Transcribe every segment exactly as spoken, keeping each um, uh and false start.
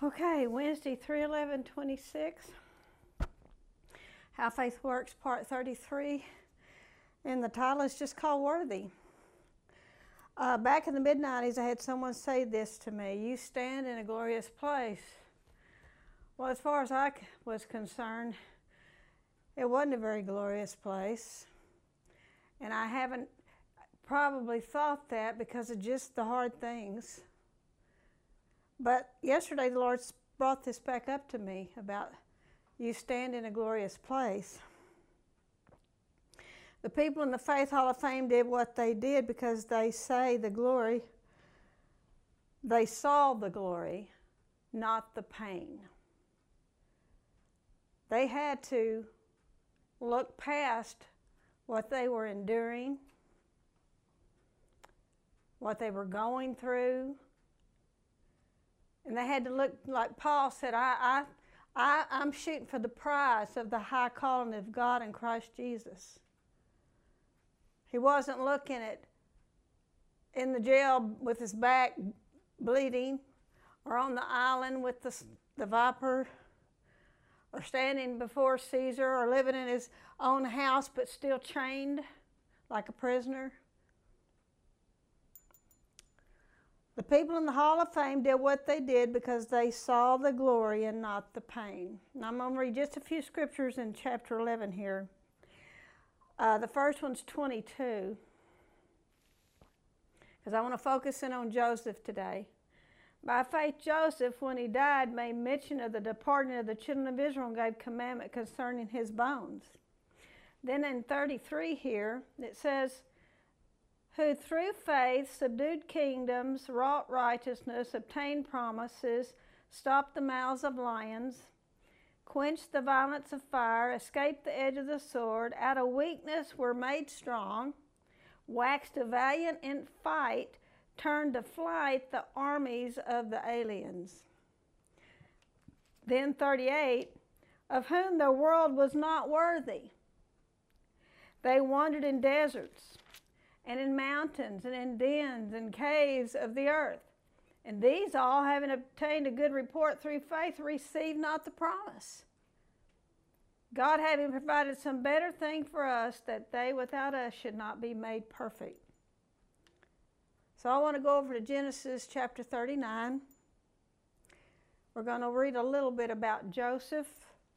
Okay, Wednesday, three eleven twenty-six. How Faith Works, Part thirty-three. And the title is just called Worthy. Uh, back in the mid nineties, I had someone say this to me: you stand in a glorious place. Well, as far as I was concerned, it wasn't a very glorious place. And I haven't probably thought that because of just the hard things. But yesterday the Lord brought this back up to me about you stand in a glorious place. The people in the Faith Hall of Fame did what they did because they say the glory, they saw the glory, not the pain. They had to look past what they were enduring, what they were going through, and they had to look, like Paul said, I, I, I, I'm shooting for the prize of the high calling of God in Christ Jesus. He wasn't looking at in the jail with his back bleeding, or on the island with the, the viper, or standing before Caesar, or living in his own house but still chained like a prisoner. The people in the Hall of Fame did what they did because they saw the glory and not the pain. Now I'm going to read just a few scriptures in chapter eleven here. Uh, the first one's twenty-two, because I want to focus in on Joseph today. By faith, Joseph, when he died, made mention of the departing of the children of Israel and gave commandment concerning his bones. Then in thirty-three here, it says, who through faith subdued kingdoms, wrought righteousness, obtained promises, stopped the mouths of lions, quenched the violence of fire, escaped the edge of the sword, out of weakness were made strong, waxed valiant in fight, turned to flight the armies of the aliens. Then thirty-eight, of whom the world was not worthy. They wandered in deserts, and in mountains, and in dens and caves of the earth. And these all, having obtained a good report through faith, received not the promise. God having provided some better thing for us, that they without us should not be made perfect. So I want to go over to Genesis chapter thirty-nine. We're going to read a little bit about Joseph.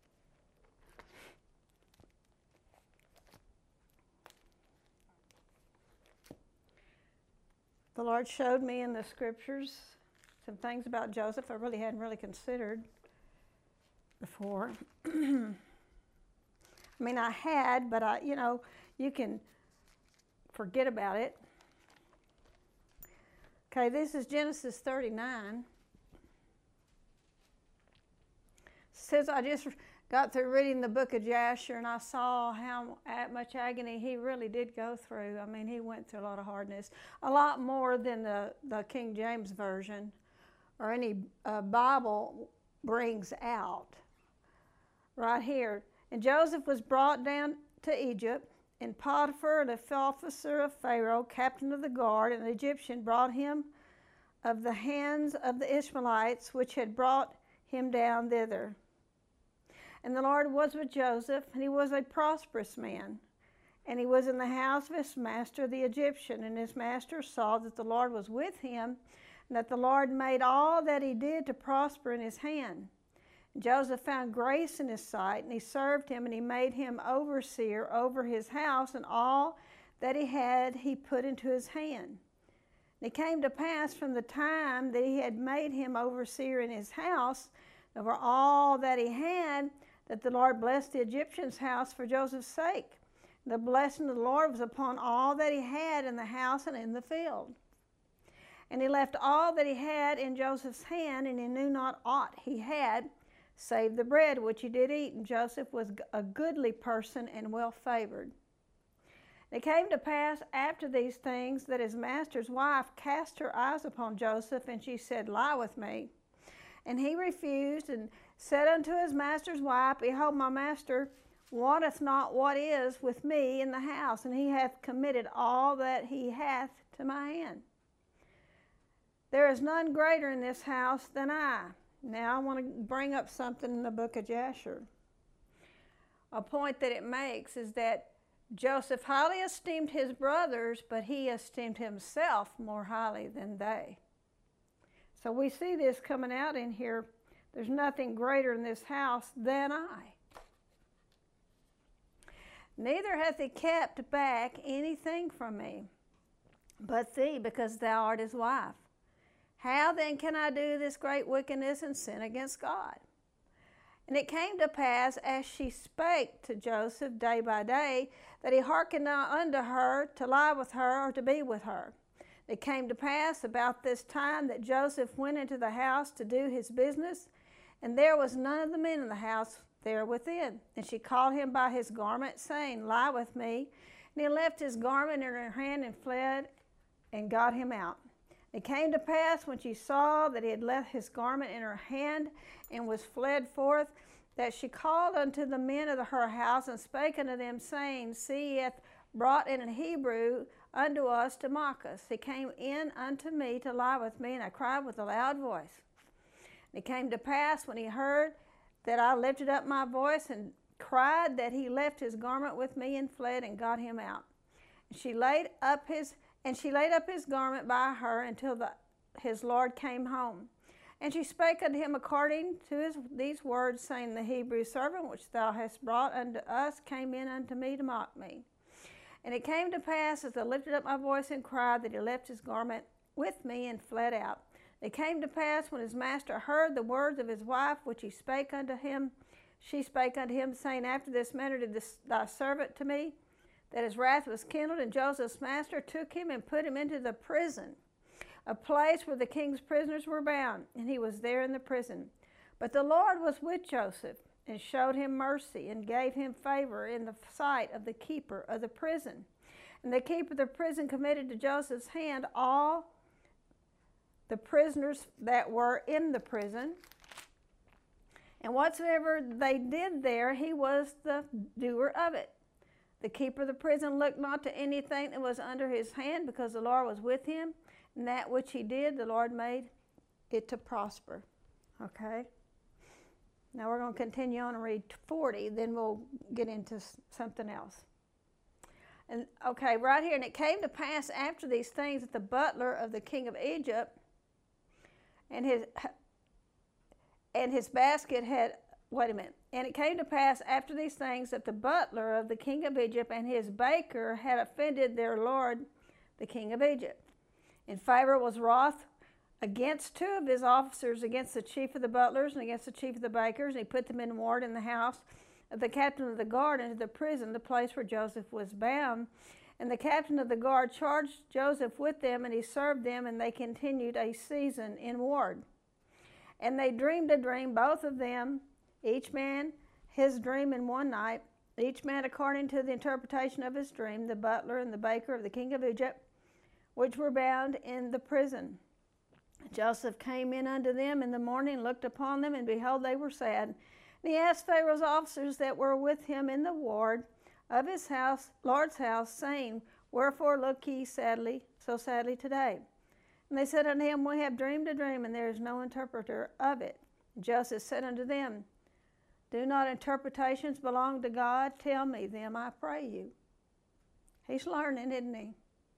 The Lord showed me in the scriptures some things about Joseph I really hadn't really considered before. I mean, I had, but I, you know, you can forget about it. Okay, this is Genesis thirty-nine. It says, I just got through reading the book of Jasher, and I saw how much agony he really did go through. I mean, he went through a lot of hardness, a lot more than the, the King James Version or any uh, Bible brings out. Right here. And Joseph was brought down to Egypt, and Potiphar, the officer of Pharaoh, captain of the guard, an Egyptian, brought him of the hands of the Ishmaelites, which had brought him down thither. And the Lord was with Joseph, and he was a prosperous man. And he was in the house of his master, the Egyptian. And his master saw that the Lord was with him, and that the Lord made all that he did to prosper in his hand. And Joseph found grace in his sight, and he served him, and he made him overseer over his house, and all that he had he put into his hand. And it came to pass from the time that he had made him overseer in his house, over all that he had, that the Lord blessed the Egyptian's house for Joseph's sake. The blessing of the Lord was upon all that he had in the house and in the field. And he left all that he had in Joseph's hand, and he knew not aught he had, save the bread which he did eat. And Joseph was a goodly person and well favored. And it came to pass after these things that his master's wife cast her eyes upon Joseph, and she said, lie with me. And he refused, and said unto his master's wife, behold, my master wanteth not what is with me in the house, and he hath committed all that he hath to my hand. There is none greater in this house than I. Now I want to bring up something in the book of Jasher. A point that it makes is that Joseph highly esteemed his brothers, but he esteemed himself more highly than they. So we see this coming out in here. There's nothing greater in this house than I. Neither hath he kept back anything from me, but thee, because thou art his wife. How then can I do this great wickedness and sin against God? And it came to pass, as she spake to Joseph day by day, that he hearkened not unto her to lie with her or to be with her. It came to pass about this time that Joseph went into the house to do his business, and there was none of the men in the house there within. And she called him by his garment, saying, Lie with me. And he left his garment in her hand and fled and got him out. It came to pass, when she saw that he had left his garment in her hand and was fled forth, that she called unto the men of her house and spake unto them, saying, See, he hath brought in an Hebrew unto us to mock us. He came in unto me to lie with me, and I cried with a loud voice. And it came to pass, when he heard that I lifted up my voice and cried, that he left his garment with me and fled and got him out. And she laid up his And she laid up his garment by her until the, his Lord came home. And she spake unto him according to his, these words, saying, The Hebrew servant which thou hast brought unto us came in unto me to mock me. And it came to pass, as I lifted up my voice and cried, that he left his garment with me and fled out. It came to pass, when his master heard the words of his wife, which he spake unto him, she spake unto him, saying, After this manner did this, thy servant to me, that his wrath was kindled, and Joseph's master took him and put him into the prison, a place where the king's prisoners were bound, and he was there in the prison. But the Lord was with Joseph, and showed him mercy, and gave him favor in the sight of the keeper of the prison. And the keeper of the prison committed to Joseph's hand all the prisoners that were in the prison. And whatsoever they did there, he was the doer of it. The keeper of the prison looked not to anything that was under his hand, because the Lord was with him, and that which he did, the Lord made it to prosper. Okay? Now we're going to continue on and read forty, then we'll get into something else. And okay, right here, and it came to pass after these things that the butler of the king of Egypt and his and his basket had, wait a minute, and it came to pass after these things that the butler of the king of Egypt and his baker had offended their lord, the king of Egypt. And Pharaoh was wroth against two of his officers, against the chief of the butlers and against the chief of the bakers, and he put them in ward in the house of the captain of the guard into the prison, the place where Joseph was bound. And the captain of the guard charged Joseph with them, and he served them, and they continued a season in ward. And they dreamed a dream, both of them, each man his dream in one night, each man according to the interpretation of his dream, the butler and the baker of the king of Egypt, which were bound in the prison. Joseph came in unto them in the morning, looked upon them, and behold, they were sad. And he asked Pharaoh's officers that were with him in the ward of his house, Lord's house, saying, Wherefore look ye sadly, so sadly today? And they said unto him, We have dreamed a dream, and there is no interpreter of it. And Joseph said unto them, Do not interpretations belong to God? Tell me them, I pray you. He's learning, isn't he?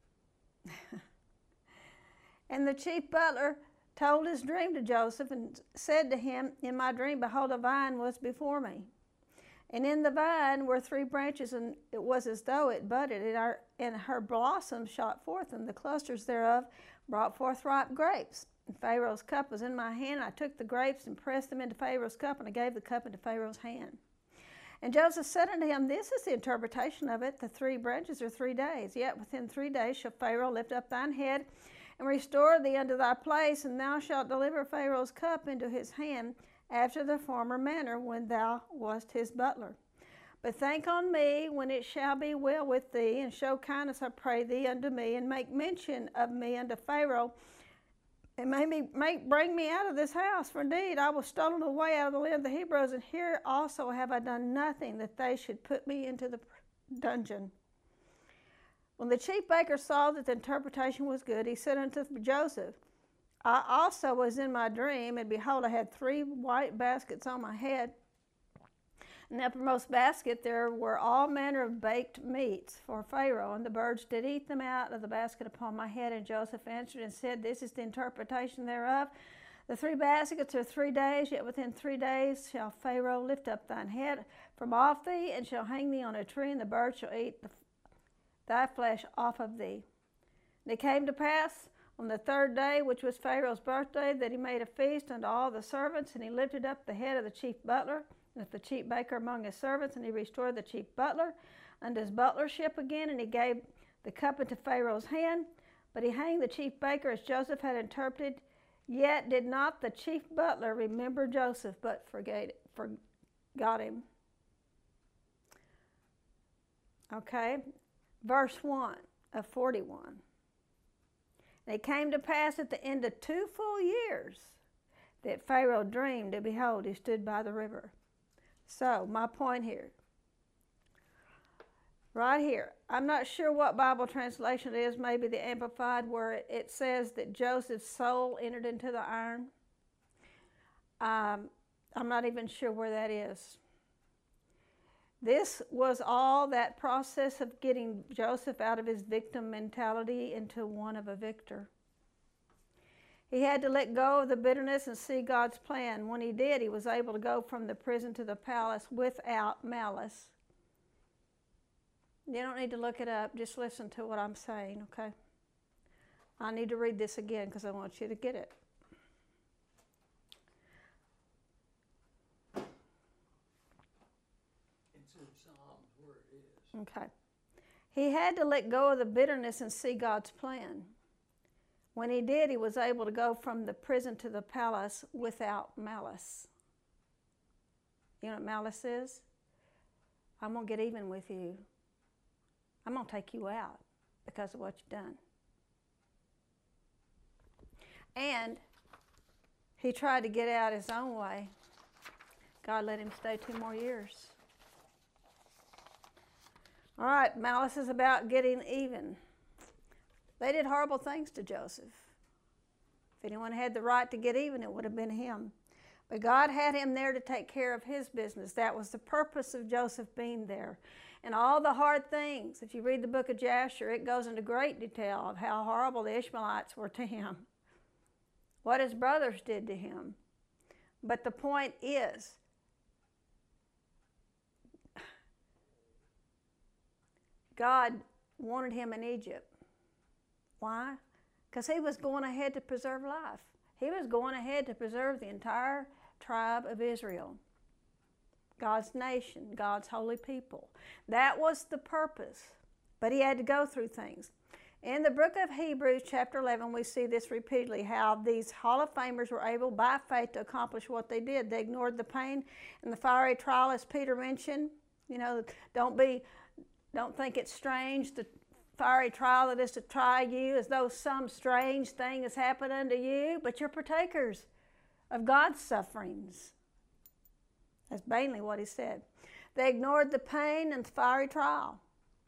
And the chief butler told his dream to Joseph, and said to him, In my dream, behold, a vine was before me. And in the vine were three branches, and it was as though it budded, and, our, and her blossoms shot forth, and the clusters thereof brought forth ripe grapes. And Pharaoh's cup was in my hand. I took the grapes and pressed them into Pharaoh's cup, and I gave the cup into Pharaoh's hand. And Joseph said unto him, This is the interpretation of it. The three branches are three days. Yet within three days shall Pharaoh lift up thine head, and restore thee unto thy place, and thou shalt deliver Pharaoh's cup into his hand, after the former manner, when thou wast his butler. But think on me when it shall be well with thee, and show kindness, I pray thee, unto me, and make mention of me unto Pharaoh, and make me, make, bring me out of this house. For indeed I was stolen away out of the land of the Hebrews, and here also have I done nothing that they should put me into the dungeon. When the chief baker saw that the interpretation was good, he said unto Joseph, I also was in my dream, and behold, I had three white baskets on my head. In the uppermost basket there were all manner of baked meats for Pharaoh, and the birds did eat them out of the basket upon my head. And Joseph answered and said, This is the interpretation thereof. The three baskets are three days, yet within three days shall Pharaoh lift up thine head from off thee, and shall hang thee on a tree, and the birds shall eat the, thy flesh off of thee. And it came to pass on the third day, which was Pharaoh's birthday, that he made a feast unto all the servants, and he lifted up the head of the chief butler, and the chief baker among his servants, and he restored the chief butler unto his butlership again, and he gave the cup into Pharaoh's hand. But he hanged the chief baker as Joseph had interpreted. Yet did not the chief butler remember Joseph, but forgave, forgot him. Okay, verse one of forty-one. And it came to pass at the end of two full years that Pharaoh dreamed, and behold, he stood by the river. So, my point here, right here, I'm not sure what Bible translation it is, maybe the Amplified, where it, it says that Joseph's soul entered into the iron. Um, I'm not even sure where that is. This was all that process of getting Joseph out of his victim mentality into one of a victor. He had to let go of the bitterness and see God's plan. When he did, he was able to go from the prison to the palace without malice. You don't need to look it up. Just listen to what I'm saying, okay? I need to read this again because I want you to get it. It's in Psalms where it is. Okay. He had to let go of the bitterness and see God's plan. When he did, he was able to go from the prison to the palace without malice. You know what malice is? I'm going to get even with you. I'm going to take you out because of what you've done. And he tried to get out his own way. God let him stay two more years. All right, malice is about getting even. They did horrible things to Joseph. If anyone had the right to get even, it would have been him. But God had him there to take care of his business. That was the purpose of Joseph being there. And all the hard things, if you read the book of Jasher, it goes into great detail of how horrible the Ishmaelites were to him, what his brothers did to him. But the point is, God wanted him in Egypt. Why? Because he was going ahead to preserve life. He was going ahead to preserve the entire tribe of Israel. God's nation, God's holy people. That was the purpose. But he had to go through things. In the book of Hebrews, chapter eleven, we see this repeatedly, how these Hall of Famers were able by faith to accomplish what they did. They ignored the pain and the fiery trial, as Peter mentioned. You know, don't be, don't think it's strange, the fiery trial that is to try you as though some strange thing has happened unto you, but you're partakers of God's sufferings. That's mainly what he said. They ignored the pain and the fiery trial.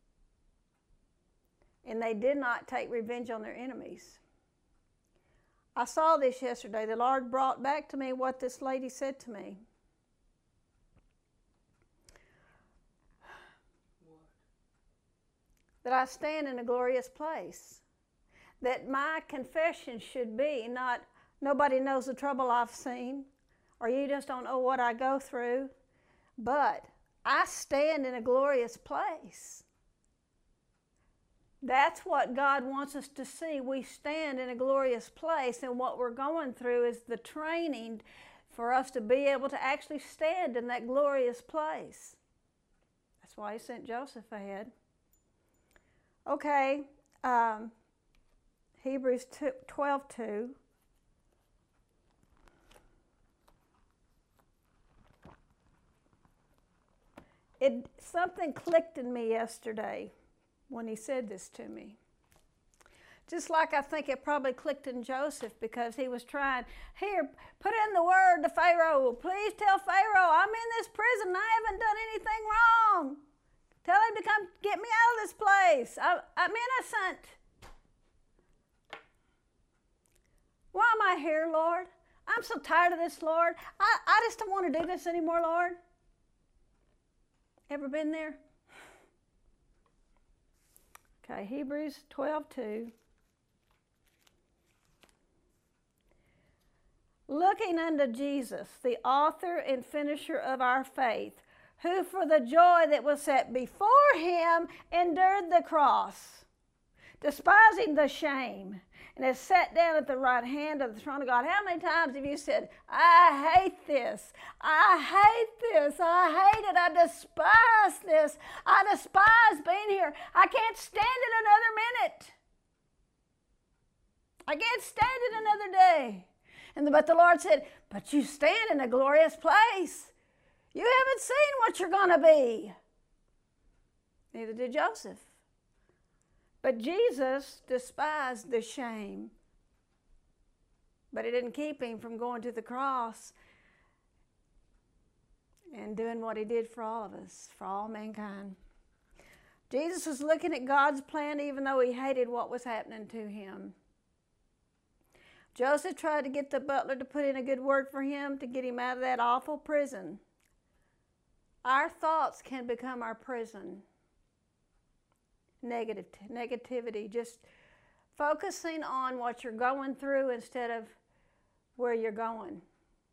And they did not take revenge on their enemies. I saw this yesterday. The Lord brought back to me what this lady said to me. What? That I stand in a glorious place. That my confession should be not, nobody knows the trouble I've seen, or you just don't know what I go through, but I stand in a glorious place. That's what God wants us to see. We stand in a glorious place, and what we're going through is the training for us to be able to actually stand in that glorious place. That's why he sent Joseph ahead. Okay, um, Hebrews twelve two. It, something clicked in me yesterday when he said this to me. Just like I think it probably clicked in Joseph, because he was trying, here, put in the word to Pharaoh. Please tell Pharaoh, I'm in this prison and I haven't done anything wrong. Tell him to come get me out of this place. I, I'm innocent. Why am I here, Lord? I'm so tired of this, Lord. I, I just don't want to do this anymore, Lord. Ever been there? Okay, Hebrews twelve two. Looking unto Jesus, the author and finisher of our faith, who for the joy that was set before him endured the cross, despising the shame, and is sat down at the right hand of the throne of God. How many times have you said, I hate this, I hate this, I hate it, I despise this, I despise being here, I can't stand it another minute, I can't stand it another day. And the, but the Lord said, but you stand in a glorious place. You haven't seen what you're going to be. Neither did Joseph. But Jesus despised the shame. But it didn't keep him from going to the cross and doing what he did for all of us, for all mankind. Jesus was looking at God's plan even though he hated what was happening to him. Joseph tried to get the butler to put in a good word for him to get him out of that awful prison. Our thoughts can become our prison. Negative, negativity, just focusing on what you're going through instead of where you're going.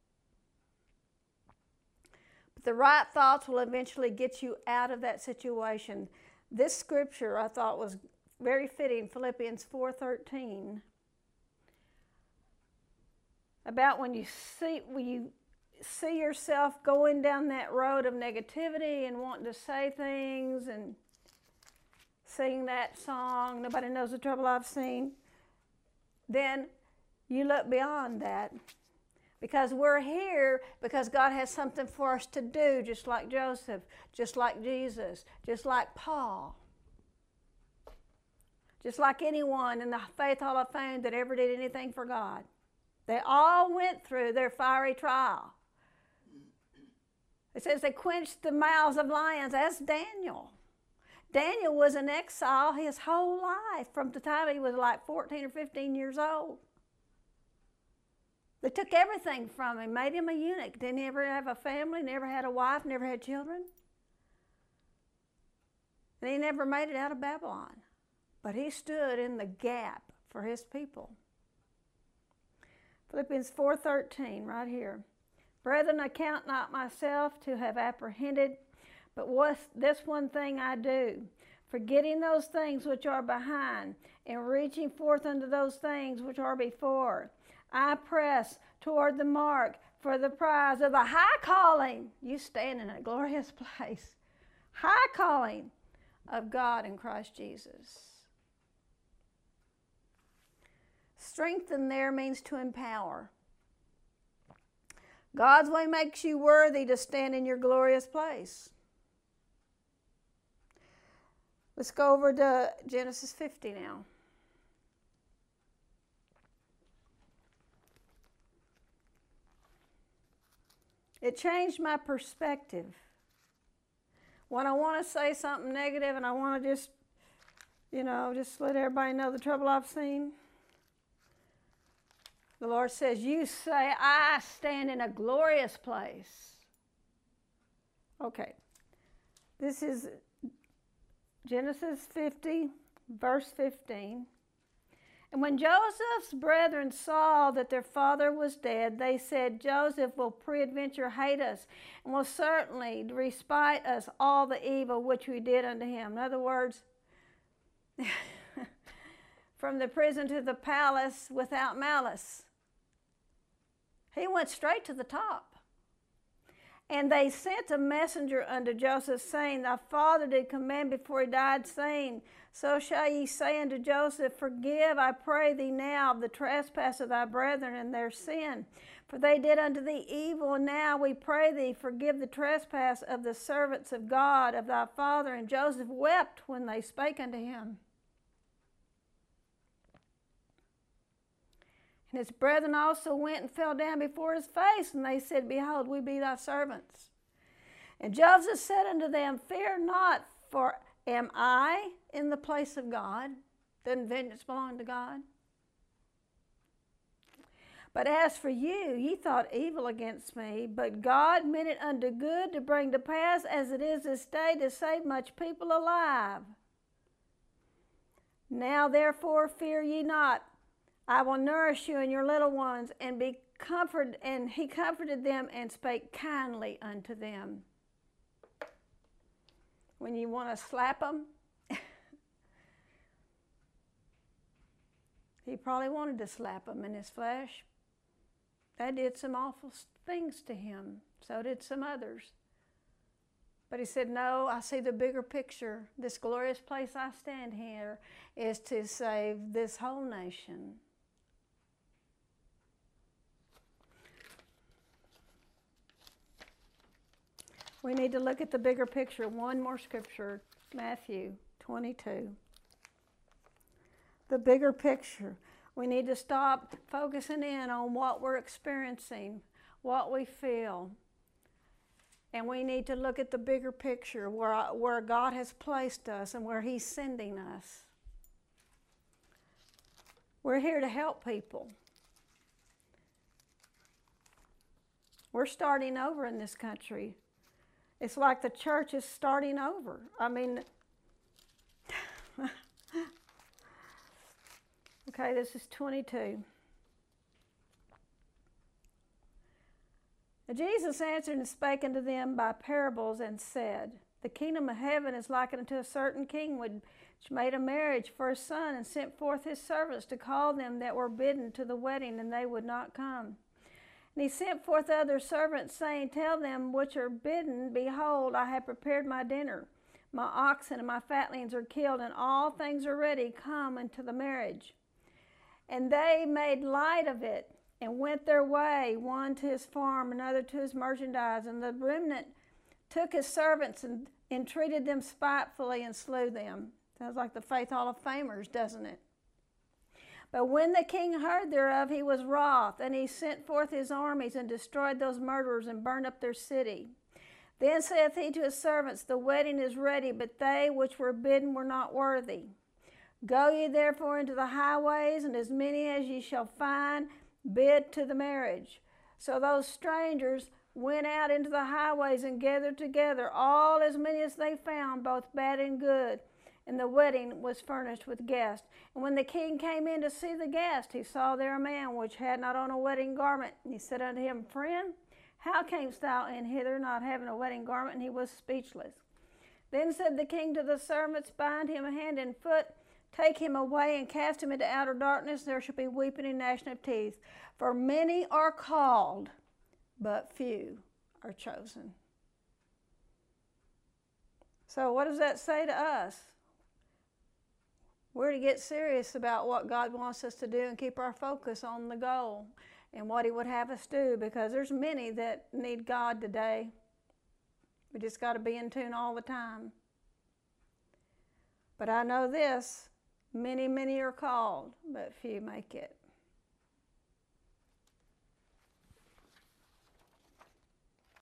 But the right thoughts will eventually get you out of that situation. This scripture I thought was very fitting, Philippians four thirteen. About when you see when you see yourself going down that road of negativity and wanting to say things and sing that song, nobody knows the trouble I've seen, then you look beyond that. Because we're here because God has something for us to do, just like Joseph, just like Jesus, just like Paul. Just like anyone in the Faith Hall of Fame that ever did anything for God. They all went through their fiery trial. It says they quenched the mouths of lions. That's Daniel. Daniel was in exile his whole life from the time he was like fourteen or fifteen years old. They took everything from him, made him a eunuch. Didn't ever have a family, never had a wife, never had children. And he never made it out of Babylon. But he stood in the gap for his people. Philippians four thirteen, right here. Brethren, I count not myself to have apprehended, but what's this one thing I do, forgetting those things which are behind, and reaching forth unto those things which are before. I press toward the mark for the prize of the high calling. You stand in a glorious place. High calling of God in Christ Jesus. Strengthen there means to empower. God's way makes you worthy to stand in your glorious place. Let's go over to Genesis fifty now. It changed my perspective. When I want to say something negative and I want to just, you know, just let everybody know the trouble I've seen, the Lord says, you say, I stand in a glorious place. Okay. This is Genesis fifty, verse fifteen. And when Joseph's brethren saw that their father was dead, they said, Joseph will peradventure hate us, and will certainly respite us all the evil which we did unto him. In other words, from the prison to the palace without malice. He went straight to the top. And they sent a messenger unto Joseph, saying, Thy father did command before he died, saying, So shall ye say unto Joseph, Forgive, I pray thee now, of the trespass of thy brethren and their sin. For they did unto thee evil, and now we pray thee, forgive the trespass of the servants of God, of thy father. And Joseph wept when they spake unto him. And his brethren also went and fell down before his face, and they said, Behold, we be thy servants. And Joseph said unto them, Fear not, for am I in the place of God? Doesn't vengeance belong to God? But as for you, ye thought evil against me, but God meant it unto good to bring to pass as it is this day to save much people alive. Now therefore fear ye not. I will nourish you and your little ones, and be comforted. And he comforted them and spake kindly unto them. When you want to slap them, he probably wanted to slap them in his flesh. They did some awful things to him. So did some others. But he said, no, I see the bigger picture. This glorious place I stand here is to save this whole nation. We need to look at the bigger picture. One more scripture, Matthew twenty-two. The bigger picture. We need to stop focusing in on what we're experiencing, what we feel. And we need to look at the bigger picture, where, where God has placed us and where he's sending us. We're here to help people. We're starting over in this country. It's like the church is starting over. I mean, okay, this is twenty-two. Jesus answered and spake unto them by parables, and said, The kingdom of heaven is likened unto a certain king which made a marriage for his son, and sent forth his servants to call them that were bidden to the wedding, and they would not come. And he sent forth other servants, saying, Tell them which are bidden, Behold, I have prepared my dinner. My oxen and my fatlings are killed, and all things are ready. Come unto the marriage. And they made light of it, and went their way, one to his farm, another to his merchandise. And the remnant took his servants and entreated them spitefully and slew them. Sounds like the Faith Hall of Famers, doesn't it? But when the king heard thereof, he was wroth, and he sent forth his armies and destroyed those murderers and burned up their city. Then saith he to his servants, The wedding is ready, but they which were bidden were not worthy. Go ye therefore into the highways, and as many as ye shall find, bid to the marriage. So those strangers went out into the highways and gathered together all as many as they found, both bad and good. And the wedding was furnished with guests. And when the king came in to see the guest, he saw there a man which had not on a wedding garment. And he said unto him, Friend, how camest thou in hither not having a wedding garment? And he was speechless. Then said the king to the servants, Bind him hand and foot, take him away, and cast him into outer darkness. There shall be weeping and gnashing of teeth. For many are called, but few are chosen. So what does that say to us? We're to get serious about what God wants us to do and keep our focus on the goal and what he would have us do, because there's many that need God today. We just got to be in tune all the time. But I know this, many, many are called, but few make it.